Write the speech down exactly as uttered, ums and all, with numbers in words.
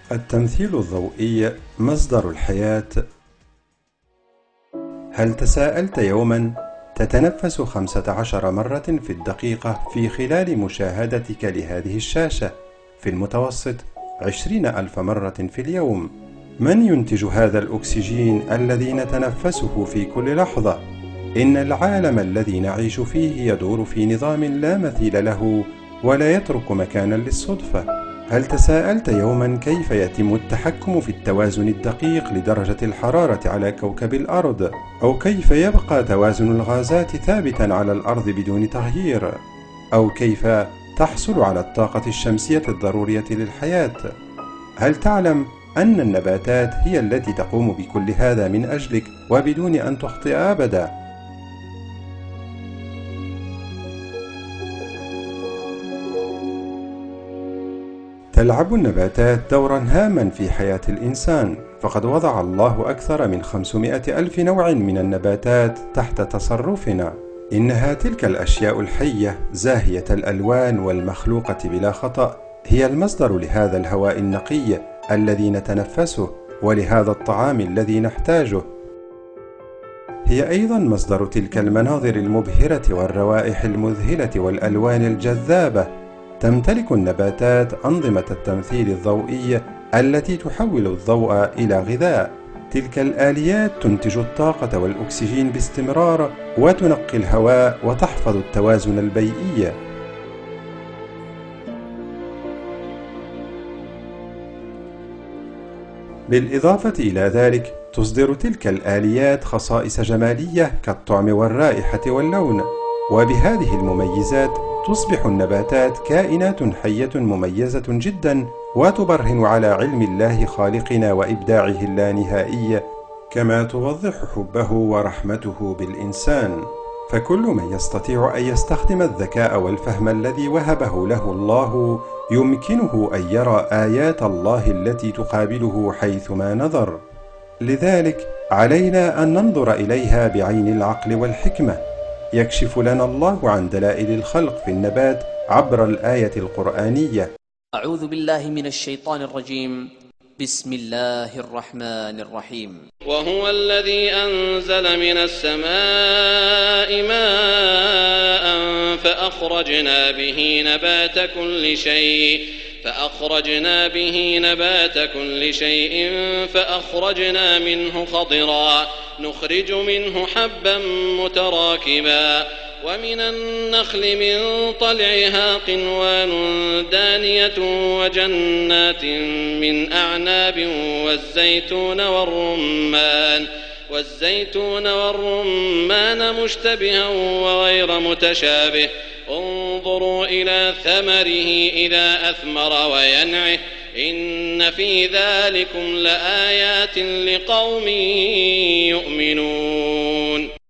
التمثيل الضوئي مصدر الحياة. هل تساءلت يوما تتنفس خمسة عشر مرة في الدقيقة في خلال مشاهدتك لهذه الشاشة، في المتوسط عشرين ألف مرة في اليوم؟ من ينتج هذا الأكسجين الذي نتنفسه في كل لحظة؟ إن العالم الذي نعيش فيه يدور في نظام لا مثيل له ولا يترك مكانا للصدفة. هل تساءلت يوما كيف يتم التحكم في التوازن الدقيق لدرجة الحرارة على كوكب الأرض؟ أو كيف يبقى توازن الغازات ثابتا على الأرض بدون تغيير؟ أو كيف تحصل على الطاقة الشمسية الضرورية للحياة؟ هل تعلم أن النباتات هي التي تقوم بكل هذا من أجلك وبدون أن تخطئ أبدا؟ تلعب النباتات دورا هاما في حياة الإنسان، فقد وضع الله أكثر من خمسمائة ألف نوع من النباتات تحت تصرفنا. إنها تلك الأشياء الحية زاهية الألوان والمخلوقة بلا خطأ هي المصدر لهذا الهواء النقي الذي نتنفسه ولهذا الطعام الذي نحتاجه. هي أيضا مصدر تلك المناظر المبهرة والروائح المذهلة والألوان الجذابة. تمتلك النباتات أنظمة التمثيل الضوئي التي تحول الضوء إلى غذاء. تلك الآليات تنتج الطاقة والأكسجين باستمرار وتنقي الهواء وتحفظ التوازن البيئي. بالإضافة إلى ذلك تصدر تلك الآليات خصائص جمالية كالطعم والرائحة واللون، وبهذه المميزات تصبح النباتات كائنات حية مميزة جدا وتبرهن على علم الله خالقنا وإبداعه اللانهائي، كما توضح حبه ورحمته بالإنسان. فكل من يستطيع أن يستخدم الذكاء والفهم الذي وهبه له الله يمكنه أن يرى آيات الله التي تقابله حيثما نظر. لذلك علينا أن ننظر إليها بعين العقل والحكمة. يكشف لنا الله عن دلائل الخلق في النبات عبر الآية القرآنية. أعوذ بالله من الشيطان الرجيم. بسم الله الرحمن الرحيم. وهو الذي أنزل من السماء ماء فأخرجنا به نبات كل شيء فأخرجنا به نبات كل شيء فأخرجنا منه خضرا نخرج منه حبا متراكبا ومن النخل من طلعها قنوان دانية وجنات من أعناب والزيتون والرمان والزيتون والرمان مشتبها وغير متشابه انظروا إلى ثمره إذا أثمر وينعه إن في ذلكم لآيات لقوم يؤمنون.